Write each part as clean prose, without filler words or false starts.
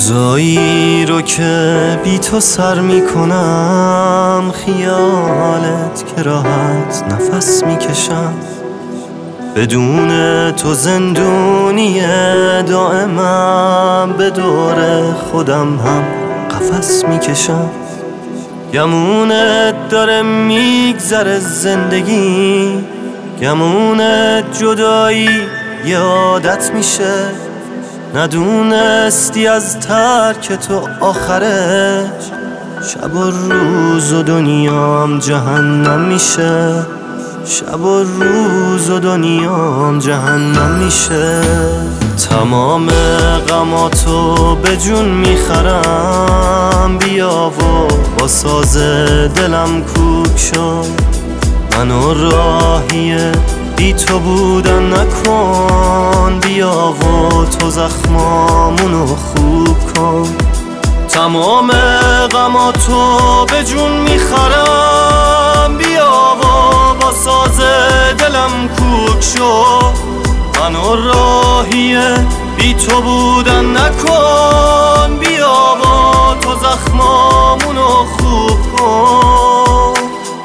روزایی رو که بی تو سر میکنم، خیالت که راحت نفس میکشم. بدون تو زندونیه دائمم، به دور خودم هم قفس میکشم. گمونت داره میگذره زندگی، گمونت جدایی یه عادت میشه. ندونستی از ترک تو آخرش شب و روز و دنیام جهنم میشه. شب و روز و دنیام جهنم میشه. تمام غماتو به جون میخرم، بیا و با ساز دلم کوک شو. منو راهیه بی تو بودن نکن، بیا و تو زخمامونو خوب کن. تمام غماتو به جون میخرم، بیا و با ساز دلم کوک شو. منو راهیه بی تو بودن نکن، بیا و تو زخمامونو خوب کن.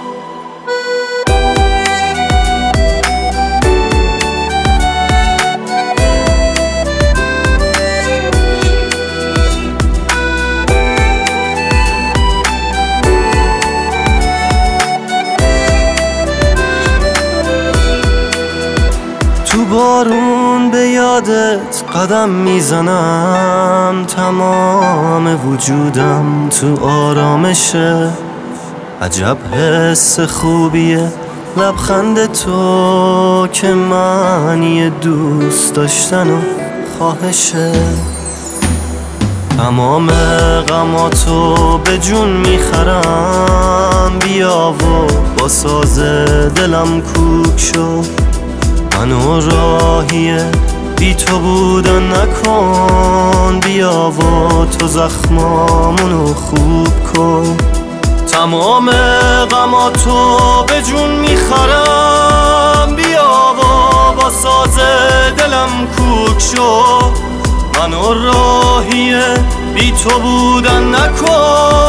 تو بارون به یادت قدم میزنم، تمام وجودم تو آرامشه. عجب حس خوبیه لبخند تو که معنی دوست داشتن و خواهشه. تمام غماتو به جون میخرم، بیا و با ساز دلم کوک شو. منو راهیه بی تو بودن نکن، بیا و تو زخمامونو خوب کن. تمام غماتو به جون میخرم، بیا و با ساز دلم کوک شو. منو راهیه بی تو بودن نکن.